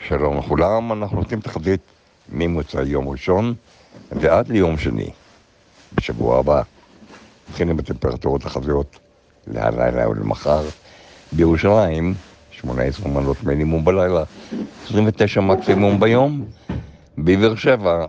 שלום לכולם, אנחנו נותנים תחזית ממוצא יום ראשון ועד ליום שני בשבוע הבא. מתחילים בטמפרטורות תחזיות להלילה ולמחר. בירושלים 18 מעלות מינימום בלילה, 29 מקסימום ביום. בבאר שבע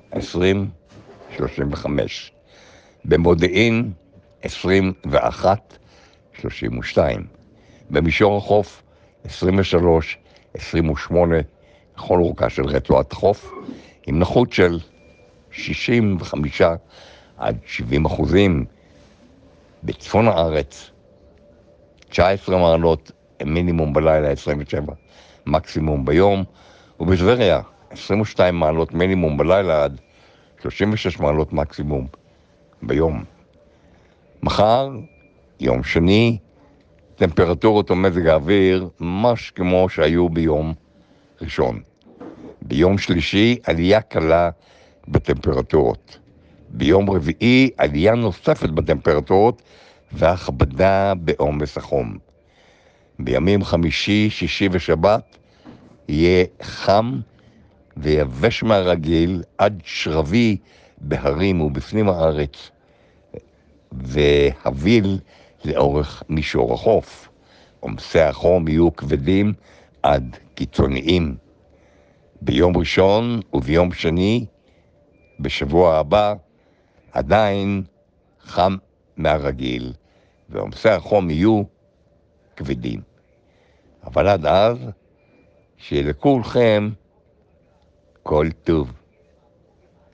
35. במודיעין 21, 32. במישור החוף 23, 28, לכל אורכה של רצועת החוף, עם נחות של 65 עד 70%. בצפון הארץ 19 מעלות מינימום בלילה, 27 מקסימום ביום, ובטבריה 22 מעלות מינימום בלילה עד 36 מעלות מקסימום ביום. מחר, יום שני, טמפרטורות ומזג האוויר ממש כמו שהיו ביום ראשון. ביום שלישי עלייה קלה בטמפרטורות. ביום רביעי עלייה נוספת בטמפרטורות והכבדה בעומס החום. בימים חמישי, שישי ושבת יהיה חם ויבש מהרגיל עד שרבי בהרים ובפנים הארץ והביל לאורך מישור החוף. עומסי החום יהיו כבדים עד קיצוניים. ביום ראשון וביום שני בשבוע הבא עדיין חם מהרגיל ועומסי החום יהיו כבדים. אבל עד אז שיהיה לכולכם כל טוב.